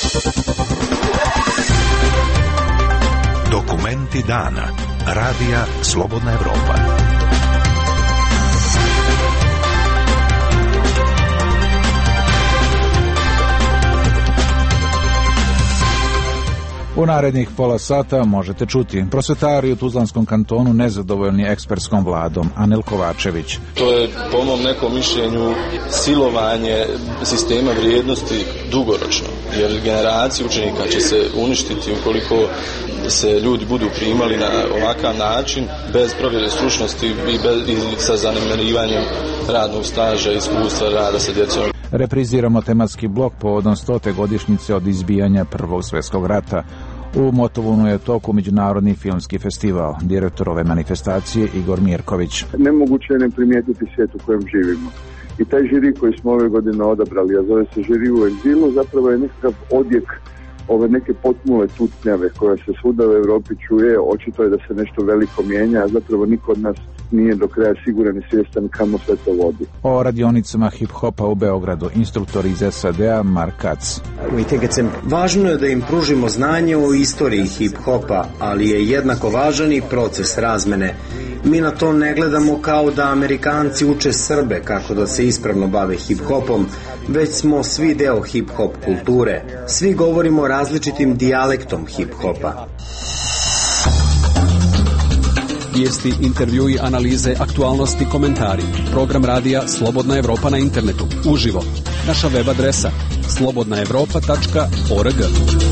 Dokumenti dana. Radija Slobodna Evropa. U narednih pola sata možete čuti: prosvetari u Tuzlanskom kantonu nezadovoljni ekspertskom vladom. Anel Kovačević. To je po mom nekom mišljenju silovanje sistema vrijednosti dugoročno, jer generacije učenika će se uništiti ukoliko se ljudi budu primali na ovakav način, bez provjere stručnosti i sa zanemarivanjem radnog staža i iskustva rada sa djecom. Repriziramo tematski blok povodom 100. godišnjice od izbijanja Prvog svjetskog rata. U Motovunu je toku Međunarodni filmski festival. Direktor ove manifestacije Igor Mirković. Nemoguće je ne primijetiti svijet u kojem živimo. I taj žiri koji smo ove godine odabrali, a zove se žiri u egzilu, zapravo je nekakav odjek ove neke potmule tutnjave koja se svuda u Europi čuje. Očito je da se nešto veliko mijenja, a zapravo niko od nas nije do kraja siguran i svjestan kamo sve to vodi. O radionicama hip-hopa u Beogradu, instruktor iz SAD-a Mark Katz. Važno je da im pružimo znanje o istoriji hip-hopa, ali je jednako važan i proces razmene. Mi na to ne gledamo kao da Amerikanci uče Srbe kako da se ispravno bave hip-hopom, već smo svi deo hip-hop kulture. Svi govorimo različitim dijalektom hip-hopa. Vijesti, intervjui, analize, aktualnosti, komentari. Program radija Slobodna Evropa na internetu. Uživo. Naša web adresa slobodnaevropa.org.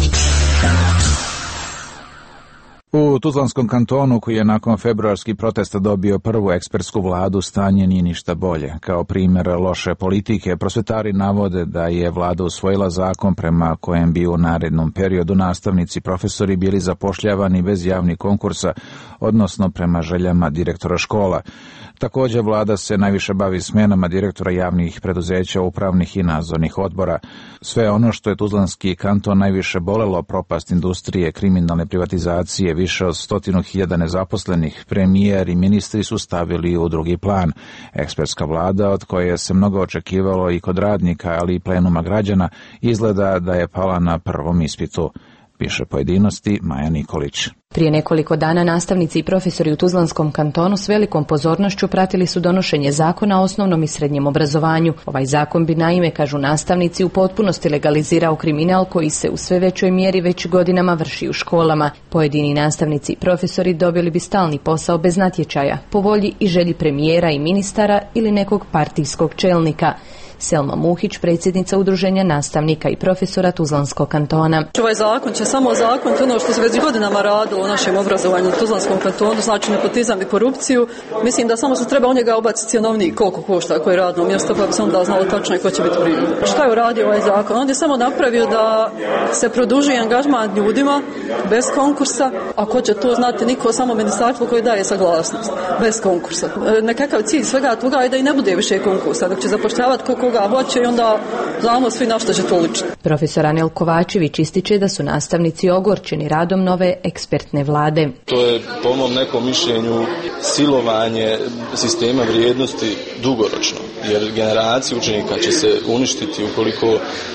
U Tuzlanskom kantonu, koji je nakon februarskih protesta dobio prvu ekspertsku vladu, stanje nije ništa bolje. Kao primjer loše politike, prosvetari navode da je vlada usvojila zakon prema kojem bi u narednom periodu nastavnici i profesori bili zapošljavani bez javnih konkursa, odnosno prema željama direktora škola. Također vlada se najviše bavi smjenama direktora javnih preduzeća, upravnih i nadzornih odbora. Sve ono što je Tuzlanski kanton najviše bolelo, propast industrije, kriminalne privatizacije, više od 100.000 nezaposlenih, premijer i ministri su stavili u drugi plan. Ekspertska vlada, od koje se mnogo očekivalo i kod radnika, ali i plenuma građana, izgleda da je pala na prvom ispitu. Piše pojedinosti Maja Nikolić. Prije nekoliko dana nastavnici i profesori u Tuzlanskom kantonu s velikom pozornošću pratili su donošenje zakona o osnovnom i srednjem obrazovanju. Ovaj zakon bi, naime, kažu nastavnici, u potpunosti legalizirao kriminal koji se u sve većoj mjeri već godinama vrši u školama. Pojedini nastavnici i profesori dobili bi stalni posao bez natječaja, po volji i želji premijera i ministara ili nekog partijskog čelnika. Selma Muhić, predsjednica Udruženja nastavnika i profesora Tuzlanskog kantona. Ovaj zakon će samo ozakoniti ono što se već godinama radilo u našem obrazovanju u Tuzlanskom kantonu, znači nepotizam i korupciju. Mislim da samo se treba u njega ubaciti cjenovnik koliko košta koje radno mjesto, pa bi se onda znalo tačno i ko će biti primljen. Šta je uradio ovaj zakon? On je samo napravio da se produži angažman ljudima bez konkursa, a ko će to znati, niko, samo ministarstvo koje daje saglasnost bez konkursa. Nekakav cilj svega toga je da i ne bude više konkursa, dok će zapošljavati koga hoće i onda znamo svi na što će to ličiti. Profesor Anel Kovačević ističe da su nastavnici ogorčeni radom nove ekspertne vlade. To je po mom nekom mišljenju silovanje sistema vrijednosti dugoročno, jer generacije učenika će se uništiti ukoliko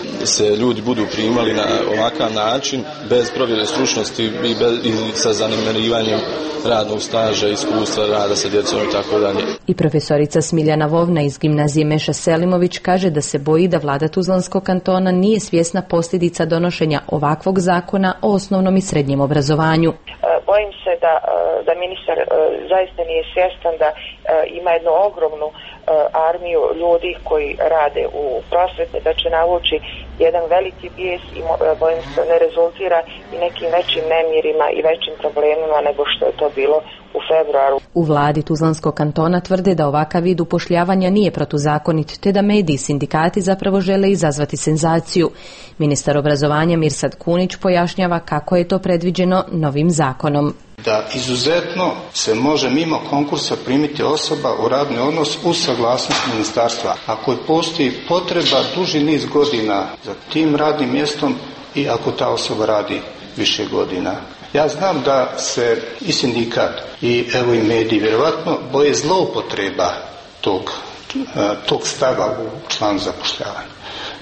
se ljudi budu primali na ovakav način, bez provjere stručnosti i sa zanemarivanjem radnog staža, iskustva rada sa djecom i tako dalje. I profesorica Smiljana Vovna iz gimnazije Meša Selimović kaže da se boji da vlada Tuzlanskog kantona nije svjesna posljedica donošenja ovakvog zakona o osnovnom i srednjem obrazovanju. Bojim se da ministar zaista nije svjestan da ima jednu ogromnu armiju ljudi koji rade u prosveti, da će navući jedan veliki bijes i bojim se ne rezultira i nekim većim nemirima i većim problemima nego što je to bilo u februaru. U vladi Tuzlanskog kantona tvrde da ovakav vid upošljavanja nije protuzakonit, te da mediji i sindikati zapravo žele izazvati senzaciju. Ministar obrazovanja Mirsad Kunić pojašnjava kako je to predviđeno novim zakonom. Da izuzetno se može mimo konkursa primiti osoba u radni odnos uz saglasnost ministarstva. Ako postoji potreba duži niz godina za tim radnim mjestom i ako ta osoba radi više godina. Ja znam da se i sindikat i evo i mediji vjerovatno boje zloupotreba tog stava u članu zapošljavanja.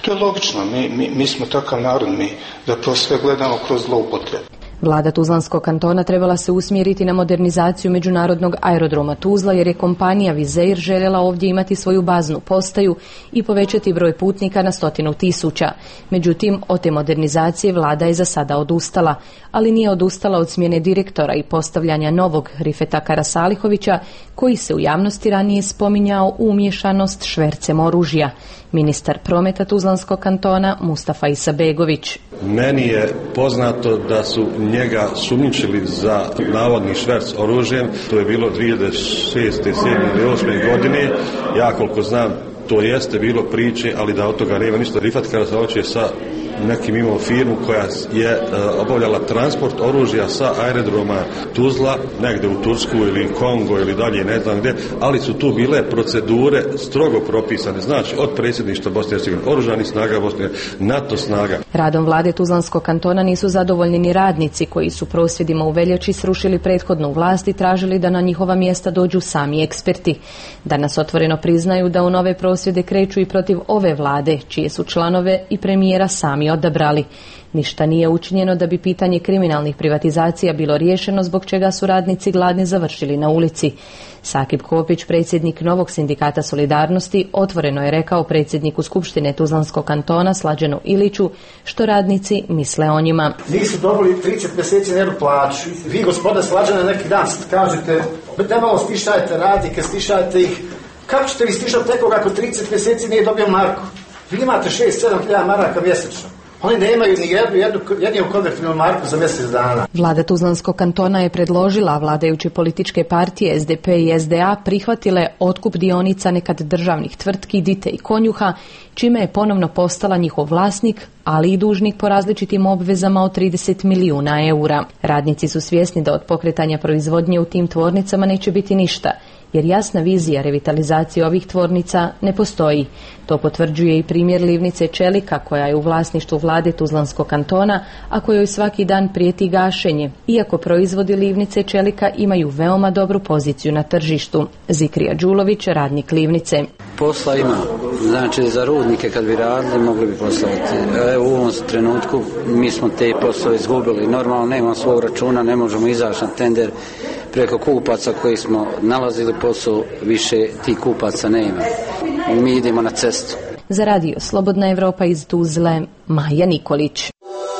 To je logično, mi smo takav narod, mi zapravo sve gledamo kroz zloupotrebu. Vlada Tuzlanskog kantona trebala se usmjeriti na modernizaciju međunarodnog aerodroma Tuzla jer je kompanija Wizz Air željela ovdje imati svoju baznu postaju i povećati broj putnika na 100.000. Međutim, od te modernizacije vlada je za sada odustala, ali nije odustala od smjene direktora i postavljanja novog Rifeta Karasalihovića, koji se u javnosti ranije spominjao u umiješanost švercem oružja. Ministar prometa Tuzlanskog kantona Mustafa Isabegović. Meni je poznato da su njega sumnjičili za navodni šverc oružjem. To je bilo 2006. 2007. ili 2008. godine. Ja koliko znam, to jeste bilo priče, ali da od toga nema ništa. Rifat Karasalihović je sa nekim imao firmu koja je obavljala transport oružja sa aerodroma Tuzla, negde u Tursku ili Kongo ili dalje, ne znam gdje, ali su tu bile procedure strogo propisane, znači od predsjedništva Bosne i Hercegovine, oružanih snaga Bosne, NATO snaga. Radom vlade Tuzlanskog kantona nisu zadovoljni ni radnici koji su prosvjedima u veljači srušili prethodnu vlast i tražili da na njihova mjesta dođu sami eksperti. Danas otvoreno priznaju da u nove prosvjede kreću i protiv ove vlade, čije su članove i premijera sami odabrali. Ništa nije učinjeno da bi pitanje kriminalnih privatizacija bilo riješeno, zbog čega su radnici gladni završili na ulici. Sakip Kopić, predsjednik novog sindikata Solidarnosti, otvoreno je rekao predsjedniku Skupštine Tuzlanskog kantona Slađanu Iliću što radnici misle o njima. Nisu dobili 30 mjeseci nedu plaću. Vi, gospoda Slađana, neki dan kažete, nemalo stišajte radnike, stišajte ih. Kako ćete vi stišati nekoga ako 30 mjeseci nije dobio marku? Vi imate 6-7 hiljada maraka mjesečno. Oni nemaju ni jednu konvertibilnu marku za mjesec dana. Vlada Tuzlanskog kantona je predložila, a vladajuće političke partije SDP i SDA prihvatile otkup dionica nekad državnih tvrtki Dite i Konjuha, čime je ponovno postala njihov vlasnik, ali i dužnik po različitim obvezama od 30 milijuna eura. Radnici su svjesni da od pokretanja proizvodnje u tim tvornicama neće biti ništa, jer jasna vizija revitalizacije ovih tvornica ne postoji. To potvrđuje i primjer livnice Čelika, koja je u vlasništvu vlade Tuzlanskog kantona, a kojoj svaki dan prijeti gašenje, iako proizvodi livnice Čelika imaju veoma dobru poziciju na tržištu. Zikrija Đulović, radnik livnice. Posla ima, znači za rudnike kad bi radili mogli bi poslovati. U ovom trenutku mi smo te poslove izgubili, normalno nemamo svog računa, ne možemo izaći na tender. Preko kupaca koji smo nalazili posao, više tih kupaca nema. Mi idemo na cestu. Za radio Slobodna Evropa iz Tuzle, Maja Nikolić.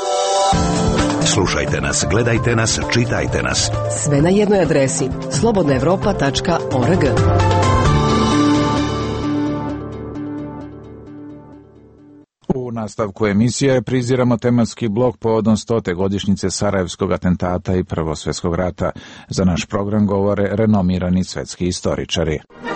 Slušajte nas, gledajte nas, čitajte nas. Sve na jednoj adresi slobodnaevropa.org. U nastavku emisije priziramo tematski blok povodom 100. godišnjice Sarajevskog atentata i Prvog svjetskog rata. Za naš program govore renomirani svjetski istoričari.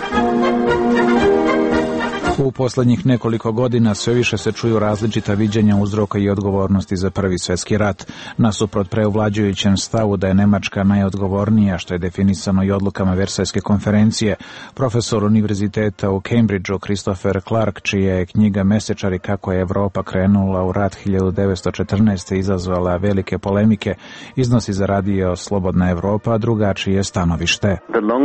U posljednjih nekoliko godina sve više se čuju različita viđenja uzroka i odgovornosti za Prvi svjetski rat, nasuprot preovlađujućem stavu da je Nemačka najodgovornija, što je definisano i odlukama Versajske konferencije. Profesor univerziteta u Cambridgeu Christopher Clark, čija je knjiga Mesečari kako je Evropa krenula u rat 1914. izazvala velike polemike, iznosi za radio Slobodna Evropa drugačije stanovište.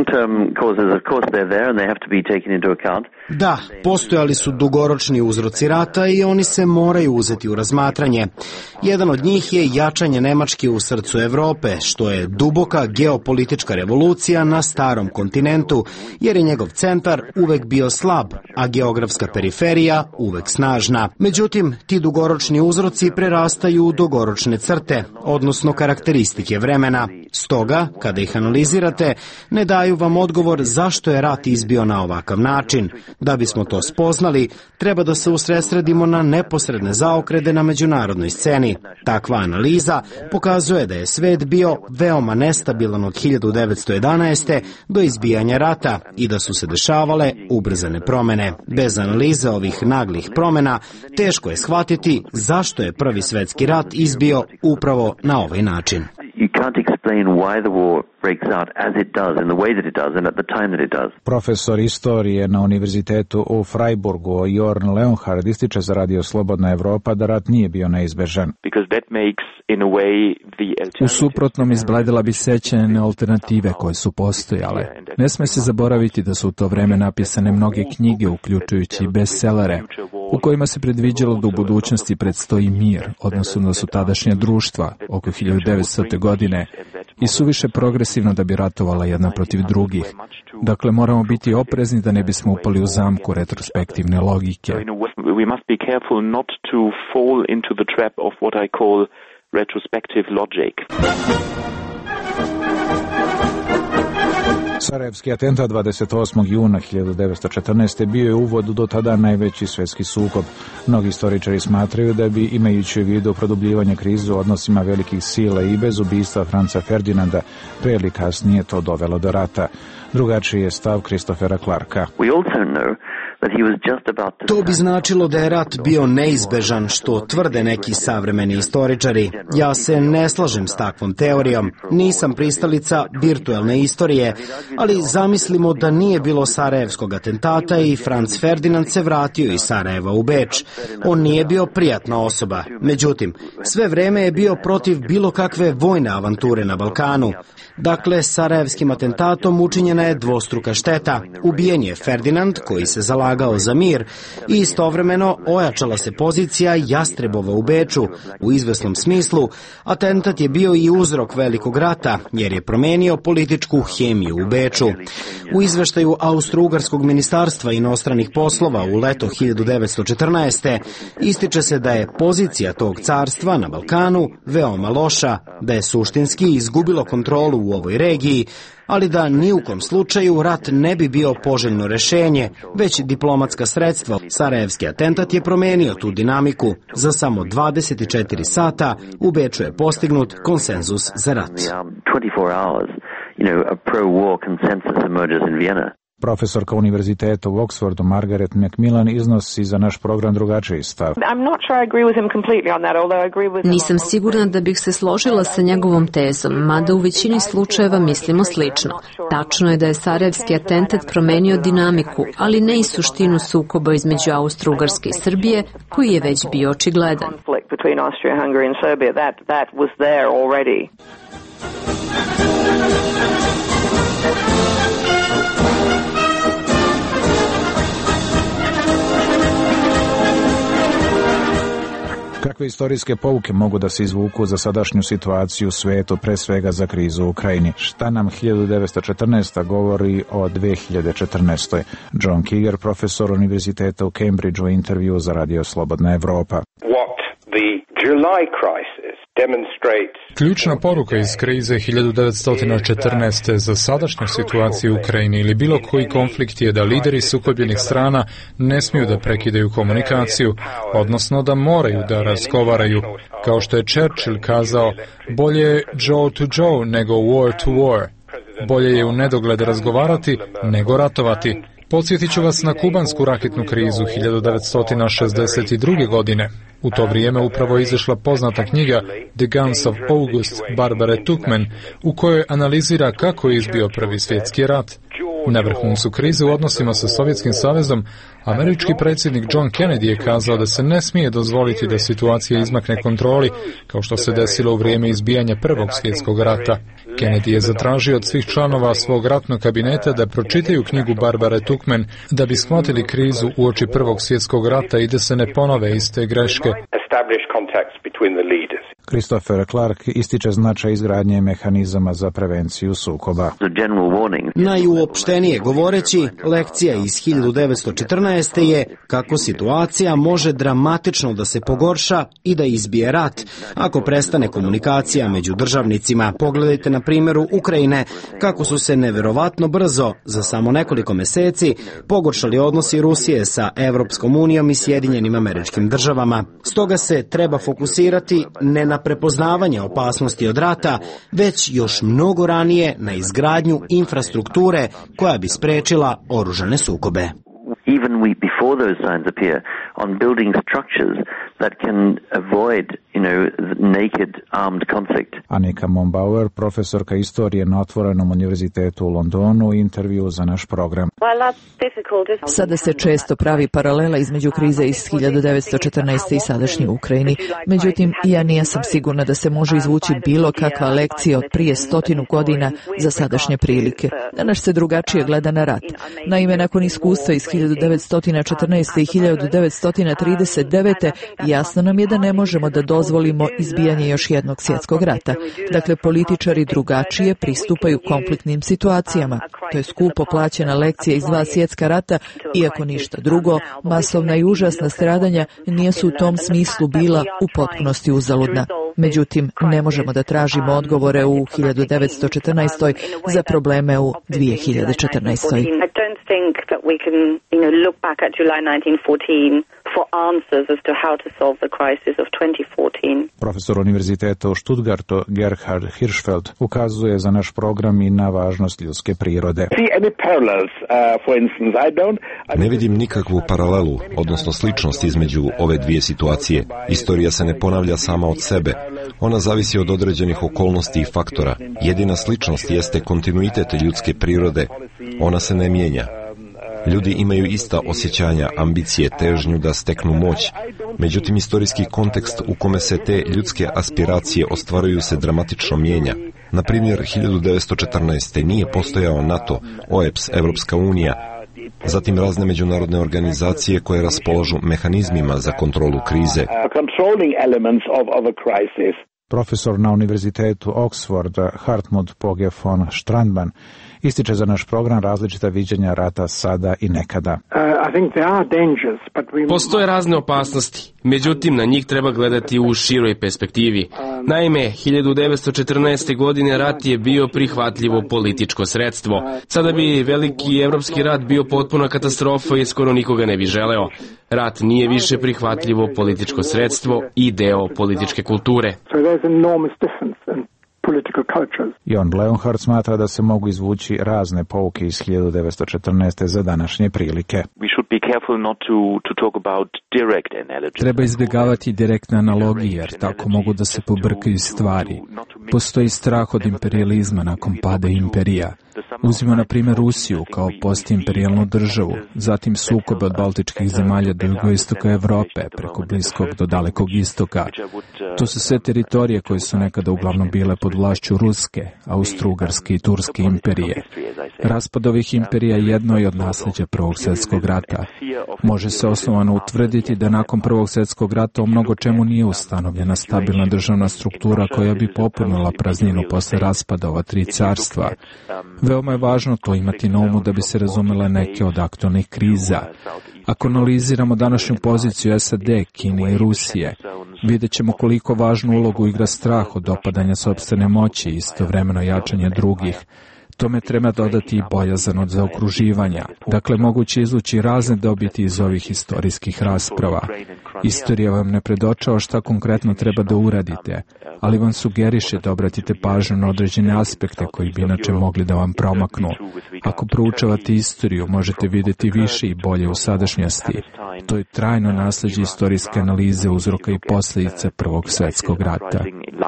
Da, postojali su dugoročni uzroci rata i oni se moraju uzeti u razmatranje. Jedan od njih je jačanje Nemačke u srcu Europe, što je duboka geopolitička revolucija na starom kontinentu, jer je njegov centar uvek bio slab, a geografska periferija uvek snažna. Međutim, ti dugoročni uzroci prerastaju u dugoročne crte, odnosno karakteristike vremena. Stoga, kada ih analizirate, ne daju vam odgovor zašto je rat izbio na ovakav način. Da bismo to spoznali, treba da se usredsredimo na neposredne zaokrete na međunarodnoj sceni. Takva analiza pokazuje da je svet bio veoma nestabilan od 1911. do izbijanja rata i da su se dešavale ubrzane promjene. Bez analize ovih naglih promjena teško je shvatiti zašto je Prvi svjetski rat izbio upravo na ovaj način. You can't explain why the war breaks out as it does, in the way that it does, and at the time that it does. Profesor istorije na univerzitetu u Freiburgu, Jorn Leonhard, ističe za Radio Slobodna Evropa da rat nije bio neizbežan. U suprotnom izbledila bi sećanje na alternative koje su postojale. Ne sme se zaboraviti da su u to vreme napisane mnoge knjige, uključujući bestsellere, u kojima se predviđalo da u budućnosti predstoji mir, odnosno da su tadašnja društva, oko 1900. godine, i suviše progresivno da bi ratovala jedna protiv drugih. Dakle, moramo biti oprezni da ne bismo upali u zamku retrospektivne logike. We must be careful not to fall into the trap of what I call retrospective logic. Sarajevski atentat 28. juna 1914. bio je uvod do tada najveći svjetski sukob. Mnogi istoričari smatraju da bi, imajući u vidu produbljivanje krize u odnosima velikih sila i bez ubistva Franca Ferdinanda, pre ili kasnije to dovelo do rata. Drugačiji je stav Christophera Clarka. To bi značilo da je rat bio neizbežan, što tvrde neki savremeni istoričari. Ja se ne slažem s takvom teorijom. Nisam pristalica virtuelne istorije, ali zamislimo da nije bilo Sarajevskog atentata i Franz Ferdinand se vratio iz Sarajeva u Beč. On nije bio prijatna osoba. Međutim, sve vreme je bio protiv bilo kakve vojne avanture na Balkanu. Dakle, Sarajevskim atentatom učinjena je dvostruka šteta. Ubijen je Ferdinand, koji se zalagao za mir, i istovremeno ojačala se pozicija Jastrebova u Beču. U izvesnom smislu, atentat je bio i uzrok velikog rata, jer je promenio političku hemiju u Beču. U izveštaju Austro-Ugarskog ministarstva inostranih poslova u leto 1914. ističe se da je pozicija tog carstva na Balkanu veoma loša, da je suštinski izgubilo kontrolu u ovoj regiji, ali da ni u kom slučaju rat ne bi bio poželjno rešenje, već diplomatska sredstva. Sarajevski atentat je promenio tu dinamiku. Za samo 24 sata u Beču je postignut konsenzus za rat. Profesorka univerziteta u Oxfordu Margaret Macmillan iznosi za naš program drugačiji stav. Nisam sigurna da bih se složila sa njegovom tezom, mada u većini slučajeva mislimo slično. Tačno je da je Sarajevski atentat promenio dinamiku, ali ne i suštinu sukoba između Austro-Ugarske i Srbije, koji je već bio očigledan. Kakve istorijske pouke mogu da se izvuku za sadašnju situaciju u svetu, pre svega za krizu u Ukrajini? Šta nam 1914. govori o 2014. John Kiger, profesor univerziteta u Cambridgeu, intervju za Radio Slobodna Evropa. Ključna poruka iz krize 1914. za sadašnju situaciju u Ukrajini ili bilo koji konflikt je da lideri sukobljenih strana ne smiju da prekidaju komunikaciju, odnosno da moraju da razgovaraju. Kao što je Churchill kazao, bolje je Joe to Joe nego war to war. Bolje je u nedogled razgovarati nego ratovati. Podsjetit ću vas na kubansku raketnu krizu 1962. godine. U to vrijeme upravo je izašla poznata knjiga The Guns of August Barbare Tuchman, u kojoj analizira kako je izbio Prvi svjetski rat. Na vrhuncu krize u odnosima sa Sovjetskim savezom, američki predsjednik John Kennedy je kazao da se ne smije dozvoliti da situacija izmakne kontroli, kao što se desilo u vrijeme izbijanja Prvog svjetskog rata. Kennedy je zatražio od svih članova svog ratnog kabineta da pročitaju knjigu Barbare Tuchman da bi shvatili krizu uoči Prvog svjetskog rata i da se ne ponove iste greške. Christopher Clark ističe značaj izgradnje mehanizama za prevenciju sukoba. Najuopštenije govoreći, lekcija iz 1914. je kako situacija može dramatično da se pogorša i da izbije rat ako prestane komunikacija među državnicima. Pogledajte na primjeru Ukrajine kako su se neverovatno brzo, za samo nekoliko meseci, pogoršali odnosi Rusije sa Evropskom unijom i Sjedinjenim Američkim Državama. Stoga se treba fokusirati ne na prepoznavanje opasnosti od rata, već još mnogo ranije na izgradnju infrastrukture koja bi sprečila oružane sukobe. Even before those signs appear, on building structures that can avoid naked armed conflict. Annika Mombauer, profesorka istorije na Otvorenom univerzitetu u Londonu, u intervju za naš program. Sada se često pravi paralela između krize iz 1914. i sadašnje Ukrajini. Međutim, ja nisam sigurna da se može izvući bilo kakva lekcija od prije 100 godina za sadašnje prilike. Danas se drugačije gleda na rat. Naime, nakon iskustva iz 1914. i 1939. jasno nam je da ne možemo da dozvolimo izbijanje još jednog svjetskog rata. Dakle, političari drugačije pristupaju konfliktnim situacijama. To je skupo plaćena lekcija iz 2 svjetska rata, iako ništa drugo, masovna i užasna stradanja nisu u tom smislu bila u potpunosti uzaludna. Međutim, ne možemo da tražimo odgovore u 1914. za probleme u 2014. Profesor univerziteta u Stuttgartu Gerhard Hirschfeld ukazuje za naš program i na važnost ljudske prirode. Ne vidim nikakvu paralelu, odnosno sličnost između ove dvije situacije. Istorija se ne ponavlja sama od sebe. Ona zavisi od određenih okolnosti i faktora. Jedina sličnost jeste kontinuitet ljudske prirode. Ona se ne mijenja. Ljudi imaju ista osjećanja, ambicije, težnju da steknu moć. Međutim, istorijski kontekst u kome se te ljudske aspiracije ostvaruju se dramatično mijenja. Na primjer, 1914. nije postojao NATO, OEPS, Evropska unija, zatim razne međunarodne organizacije koje raspolažu mehanizmima za kontrolu krize. Profesor na univerzitetu Oxford Hartmut Poge von Strandman ističe za naš program različita viđenja rata sada i nekada. Postoje razne opasnosti, međutim na njih treba gledati u široj perspektivi. Naime, 1914. godine rat je bio prihvatljivo političko sredstvo. Sada bi veliki evropski rat bio potpuna katastrofa i skoro nikoga ne bi želeo. Rat nije više prihvatljivo političko sredstvo i deo političke kulture. Jon Leonhard smatra da se mogu izvući razne pouke iz 1914. za današnje prilike. Treba izbjegavati direktne analogije, jer tako mogu da se pobrkaju stvari. Postoji strah od imperializma nakon pada imperija. Uzmimo na primjer Rusiju kao postimperijalnu državu, zatim sukobe od baltičkih zemalja do jugoistoka Evrope, preko Bliskog do Dalekog istoka. To su sve teritorije koje su nekada uglavnom bile pod vlašću Ruske, Austro-Ugarske i Turske imperije. Raspad ovih imperija jedno je od nasljeđa Prvog svjetskog rata. Može se osnovano utvrditi da nakon Prvog svjetskog rata o mnogo čemu nije ustanovljena stabilna državna struktura koja bi popunila prazninu posle raspada ova 3 carstva. Veoma je važno to imati na umu da bi se razumele neke od aktualnih kriza. Ako analiziramo današnju poziciju SAD, Kine i Rusije, vidjet ćemo koliko važnu ulogu igra strah od opadanja sopstvene moći i istovremeno jačanje drugih. Tome treba dodati i bojazan od zaokruživanja. Dakle, moguće izvući razne dobiti iz ovih historijskih rasprava. Istorija vam ne predočava šta konkretno treba da uradite, ali vam sugeriše da obratite pažnju na određene aspekte koji bi inače mogli da vam promaknu. Ako proučavate istoriju, možete vidjeti više i bolje u sadašnjosti. To je trajno nasljeđe istorijske analize uzroka i posljedice Prvog svjetskog rata.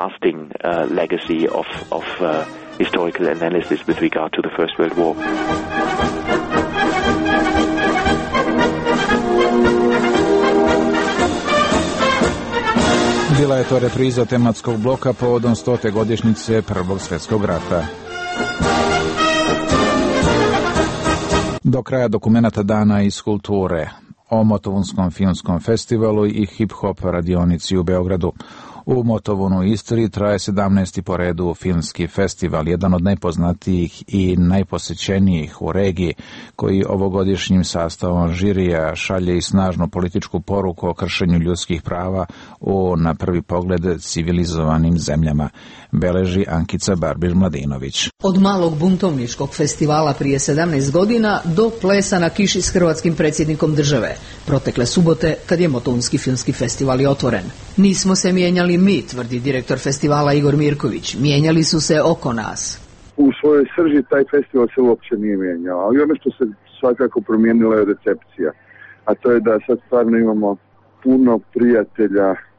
Historical analysis with regard to the First World War. Bila je to repriza tematskog bloka povodom 100. godišnjice Prvog svjetskog rata. Do kraja dokumenata dana iz kulture o Motovunskom filmskom festivalu i hip-hop radionici u Beogradu. U Motovunu Istri traje 17. po redu filmski festival, jedan od najpoznatijih i najposećenijih u regiji, koji ovogodišnjim sastavom žirija šalje i snažnu političku poruku o kršenju ljudskih prava u, na prvi pogled, civilizovanim zemljama, beleži Ankica Barbiš-Mladinović. Od malog buntovničkog festivala prije 17 godina do plesa na kiši s hrvatskim predsjednikom države, protekle subote kad je Motovunski filmski festival i otvoren. Nismo se mijenjali mi, tvrdi direktor festivala Igor Mirković, mijenjali su se oko nas. U svojoj srži taj festival se uopće nije mijenjao, ali ono što se svakako promijenila je recepcija, a to je da sad stvarno imamo puno prijatelja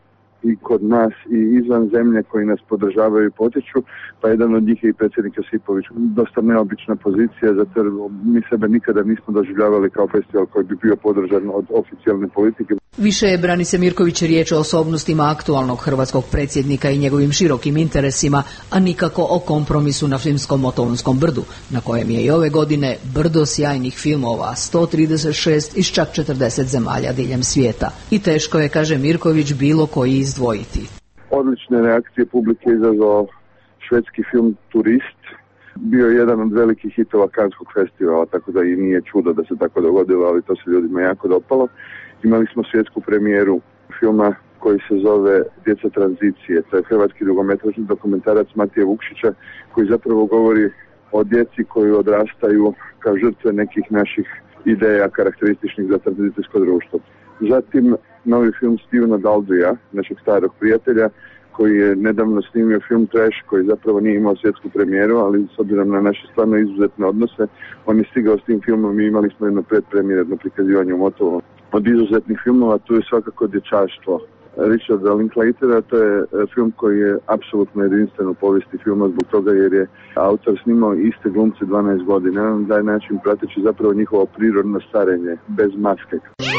i kod nas i izvan zemlje koji nas podržavaju i potiču, pa jedan od njih je i predsjednik Josipović. Dosta neobična pozicija, zato jer mi sebe nikada nismo doživljavali kao festival koji bi bio podržan od oficijalne politike. Više je Branise Mirković riječ o osobnostima aktualnog hrvatskog predsjednika i njegovim širokim interesima, a nikako o kompromisu na filmskom Motovunskom brdu, na kojem je i ove godine brdo sjajnih filmova, 136 iz čak 40 zemalja diljem svijeta. I teško je, kaže Mirković, bilo koji izdvojiti. Odlične reakcije publike izazvao švedski film Turist. Bio je jedan od velikih hitova Kanskog festivala, tako da i nije čudo da se tako dogodilo, ali to se ljudima jako dopalo. Imali smo svjetsku premijeru filma koji se zove Djeca tranzicije. To je hrvatski dugometražni dokumentarac Matije Vukšića koji zapravo govori o djeci koji odrastaju kao žrtve nekih naših ideja karakterističnih za tranzicijsko društvo. Zatim novi film Stevena Daldrija, našeg starog prijatelja, koji je nedavno snimio film Trash, koji zapravo nije imao svjetsku premijeru, ali s obzirom na naše stvarno izuzetne odnose, on je stigao s tim filmom i imali smo jedno predpremjerno prikazivanje u Motovu. Od izuzetnih filmova tu je svakako Dječaštvo Richarda Linklatera. To je film koji je apsolutno jedinstven u povijesti filma zbog toga jer je autor snimao iste glumce 12 godina. Na taj način prateći zapravo njihovo prirodno starenje, bez maske.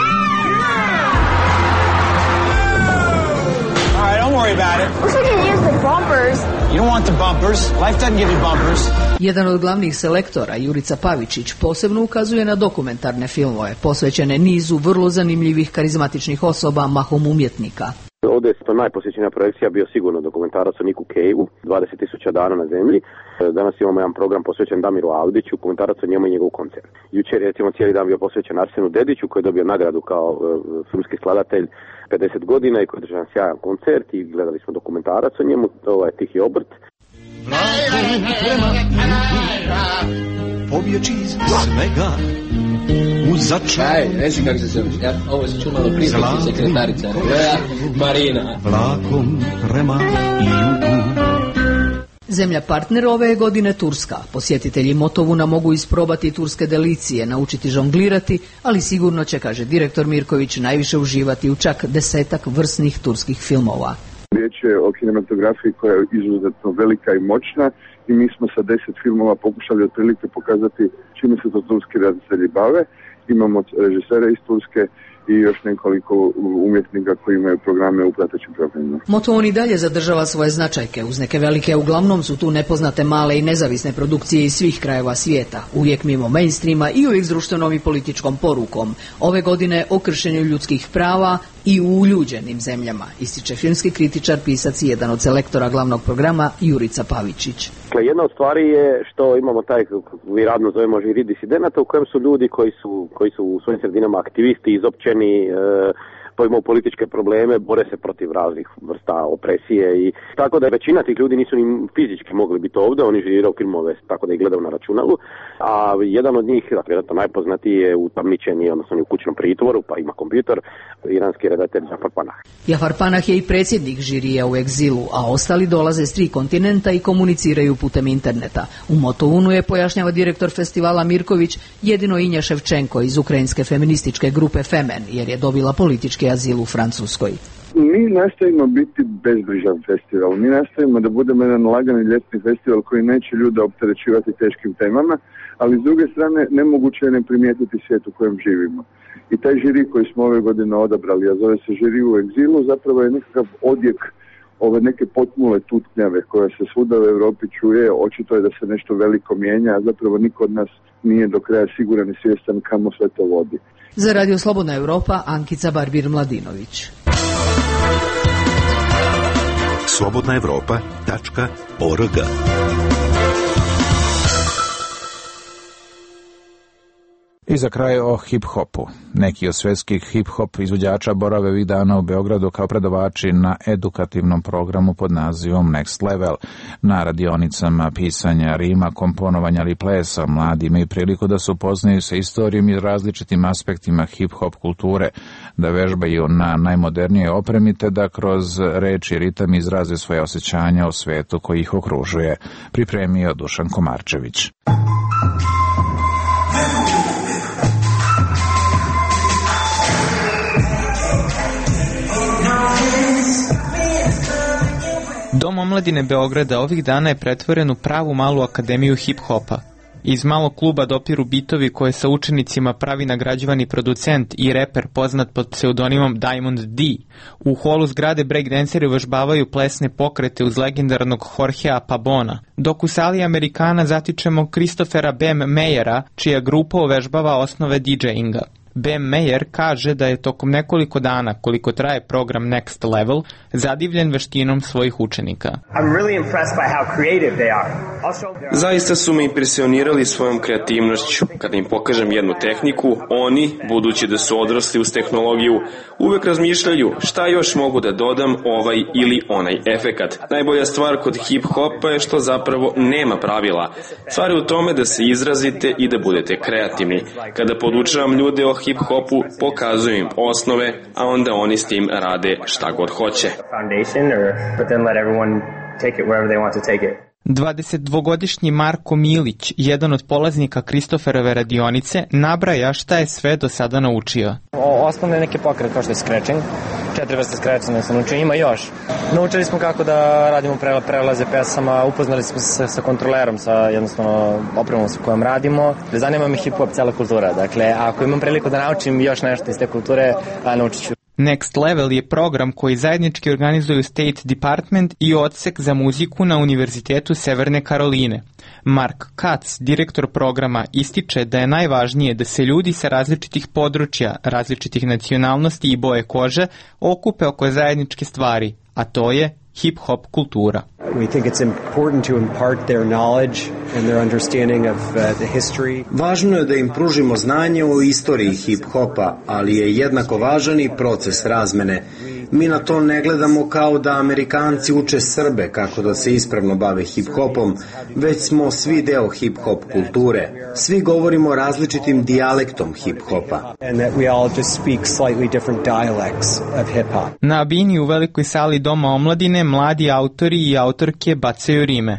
Don't worry about it. Looks like you use the bumpers. You don't want the bumpers. Life doesn't give you bumpers. Jedan od glavnih selektora, Jurica Pavičić, posebno ukazuje na dokumentarne filmove, posvećene nizu vrlo zanimljivih karizmatičnih osoba, mahom umjetnika. Ovdje je to najposjećenija projekcija bio sigurno dokumentarac o Niku Caveu, 20.000 dana na zemlji. Danas imamo jedan program posvećen Damiru Avdiću, dokumentarac o njemu i njegov koncert. Jučer je recimo cijeli dan bio posvećen Arsenu Dediću koji je dobio nagradu kao filmski skladatelj 50 godina i koji je držao sjajan koncert i gledali smo dokumentarac o njemu, ovo je Tihi obrt. Pobjeći iz svega u začaj. Reci kako se zoveš, ja ovo se čumalo prisjeći sekretarica, Marina. Vlakom prema jugu. Zemlja partner ove je godine Turska. Posjetitelji Motovuna mogu isprobati turske delicije, naučiti žonglirati, ali sigurno će, kaže direktor Mirković, najviše uživati u čak 10 vrsnih turskih filmova. Riječ je o kinematografiji koja je izuzetno velika i moćna i mi smo sa 10 filmova pokušali otprilike pokazati čime se to turski redatelji bave. Imamo režisere iz Turske i još nekoliko umjetnika koji imaju programe u pratećim programima. Motovun i dalje zadržava svoje značajke. Uz neke velike, uglavnom su tu nepoznate male i nezavisne produkcije iz svih krajeva svijeta. Uvijek mimo mainstreama i uvijek s društvenom i političkom porukom. Ove godine o kršenju ljudskih prava i u uljuđenim zemljama, ističe filmski kritičar, pisac i jedan od selektora glavnog programa Jurica Pavičić. Jedna od stvari je što imamo taj, vi radno zovemo žiri disidenata, u kojem su ljudi koji su u svojim sredinama aktivisti, izopćeni, imaju političke probleme, bore se protiv raznih vrsta opresije i tako da većina tih ljudi nisu ni fizički mogli biti ovdje, oni živiraju filmove tako da ih gledaju na računalu, a jedan od njih, dakle, vjerojatno najpoznatiji je utamničeni, odnosno u kućnom pritvoru, pa ima kompjuter, iranski redatelj Jafar Panah. Jafar Panah je i predsjednik žirija u egzilu, a ostali dolaze s 3 kontinenta i komuniciraju putem interneta. U Motovunu je, pojašnjava direktor festivala Mirković, jedino Inja Ševčenko iz ukrajinske feminističke grupe Femen, jer je dobila politički azil u Francuskoj. Mi nastavimo biti bezbrižan festival. Mi nastavimo da budemo jedan lagani ljetni festival koji neće ljude opterećivati teškim temama, ali s druge strane nemoguće je ne primijetiti svijet u kojem živimo. I taj žiri koji smo ove godine odabrali, a zove se žiri u egzilu, zapravo je nekakav odjek ove neke potmule tutnjave koja se svuda u Europi čuje. Očito je da se nešto veliko mijenja, a zapravo niko od nas nije do kraja siguran i svjestan kamo sve to vodi. Za Radio Slobodna Europa, Ankica Barbir-Mladinović. slobodnaevropa.org. I za kraj o hip-hopu. Neki od svjetskih hip-hop izvođača borave ovih dana u Beogradu kao predavači na edukativnom programu pod nazivom Next Level. Na radionicama pisanja, rima, komponovanja ili plesa mladi imaju priliku da se upoznaju sa istorijom i različitim aspektima hip-hop kulture, da vežbaju na najmodernijoj opremi te da kroz reč i ritam izraze svoje osjećanja o svetu koji ih okružuje. Pripremio Dušan Komarčević. Dom omladine Beograda ovih dana je pretvoren u pravu malu akademiju hip-hopa. Iz malog kluba dopiru bitovi koje sa učenicima pravi nagrađivani producent i reper poznat pod pseudonimom Diamond D. U holu zgrade breakdanceri uvežbavaju plesne pokrete uz legendarnog Jorgea Pabona, dok u sali Amerikana zatičemo Christophera Bam Mayera, čija grupa uvežbava osnove DJinga. Bam Mayer kaže da je tokom nekoliko dana, koliko traje program Next Level, zadivljen veštinom svojih učenika. Zaista su me impresionirali svojom kreativnošću. Kada im pokažem jednu tehniku, oni, budući da su odrasli uz tehnologiju, uvek razmišljaju šta još mogu da dodam ovaj ili onaj efekat. Najbolja stvar kod hip-hopa je što zapravo nema pravila. Stvar je u tome da se izrazite i da budete kreativni. Kada podučavam ljude o hip-hopu, pokazujem im osnove, a onda oni s tim rade šta god hoće. 22-godišnji Marko Milić, jedan od polaznika Kristoferove radionice, nabraja šta je sve do sada naučio. Osnovne neke pokret kao što je scratching, 4 vrste scratchinga sam naučio, ima još. Naučili smo kako da radimo prelaze pesama, upoznali smo se sa kontrolerom, sa jednostavno opremom sa kojom radimo. Zanima me hip-hop, cela kultura, dakle ako imam priliku da naučim još nešto iz te kulture, naučit ću. Next Level je program koji zajednički organizuju State Department i odsek za muziku na Univerzitetu Severne Karoline. Mark Katz, direktor programa, ističe da je najvažnije da se ljudi sa različitih područja, različitih nacionalnosti i boje kože okupe oko zajedničke stvari, a to je hip-hop kultura. We think it's important to impart their knowledge and their understanding of the history. Važno je da im pružimo znanje o istoriji hip-hopa, ali je jednako važan i proces razmene. Mi na to ne gledamo kao da Amerikanci uče Srbe kako da se ispravno bave hip-hopom, već smo svi deo hip-hop kulture. Svi govorimo različitim dijalektom hip-hopa. And that we all just speak slightly different dialects of hip-hop. Na bini u velikoj sali Doma omladine mladi autori i autorke bacaju rime.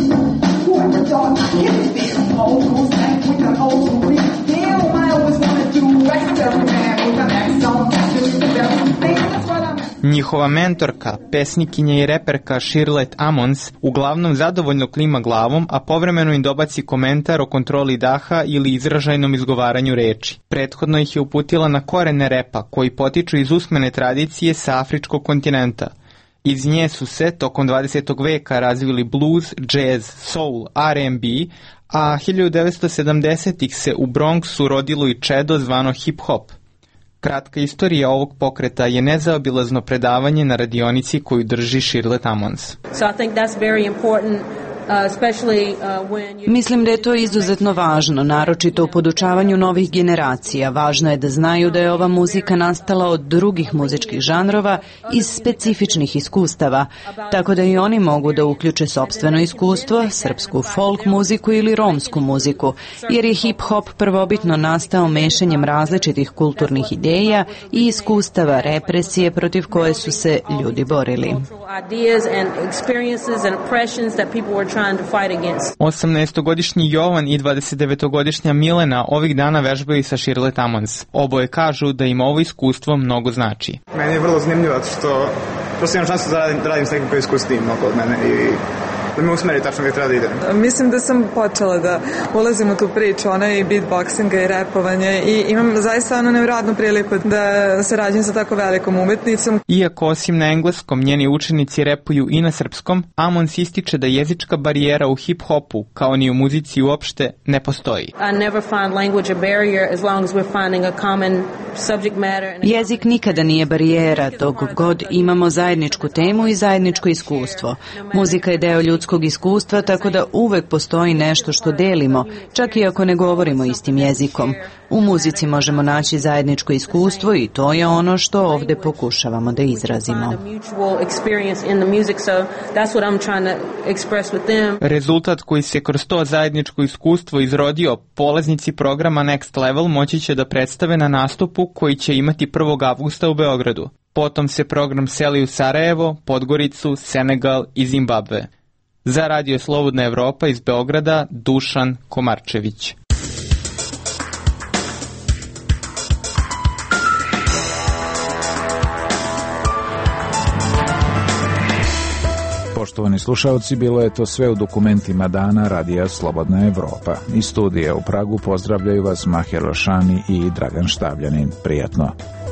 Njihova mentorka, pesnikinja i reperka Shirlette Ammons uglavnom zadovoljno klima glavom, a povremeno im dobaci komentar o kontroli daha ili izražajnom izgovaranju reči. Prethodno ih je uputila na korene repa, koji potiču iz usmene tradicije sa afričkog kontinenta. Iz nje su se tokom 20. veka razvili blues, jazz, soul, R&B, a 1970-ih se u Bronxu rodilo i čedo zvano hip-hop. Kratka istorija ovog pokreta je nezaobilazno predavanje na radionici koju drži Shirlette Ammons. Mislim da je to izuzetno važno, naročito u podučavanju novih generacija. Važno je da znaju da je ova muzika nastala od drugih muzičkih žanrova iz specifičnih iskustava, tako da i oni mogu da uključe sopstveno iskustvo, srpsku folk muziku ili romsku muziku, jer je hip-hop prvobitno nastao mešanjem različitih kulturnih ideja i iskustava represije protiv koje su se ljudi borili. 18-godišnji Jovan i 29-godišnja Milena ovih dana vežbaju sa Shirlette Ammons. Oboje kažu da im ovo iskustvo mnogo znači. Meni je vrlo zanimljivo što prosto imam šansu da radim s nekim koji iskusti mnogo od mene i da me usmeri tačno gdje treba da idem. Mislim da sam počela da ulazim u tu priču, i beatboxinga i rapovanje i imam zaista nevjerojatnu priliku da sarađujem sa tako velikom umetnicom. Iako osim na engleskom njeni učenici repuju i na srpskom, Ammons ističe da jezička barijera u hip-hopu, kao ni u muzici uopšte, ne postoji. Jezik nikada nije barijera, dok god imamo zajedničku temu i zajedničko iskustvo. Muzika je deo ljudskog iskustva, tako da uvek postoji nešto što delimo, čak i ako ne govorimo istim jezikom. U muzici možemo naći zajedničko iskustvo i to je ono što ovde pokušavamo da izrazimo. Rezultat koji se kroz to zajedničko iskustvo izrodio, polaznici programa Next Level moći će da predstave na nastupu koji će imati 1. avgusta u Beogradu. Potom se program seli u Sarajevo, Podgoricu, Senegal i Zimbabve. Za Radio Slobodna Evropa iz Beograda, Dušan Komarčević. Poštovani slušalci, bilo je to sve u dokumentima dana Radija Slobodna Evropa. Iz studija u Pragu pozdravljaju vas Maher Rošani i Dragan Štavljanin. Prijatno.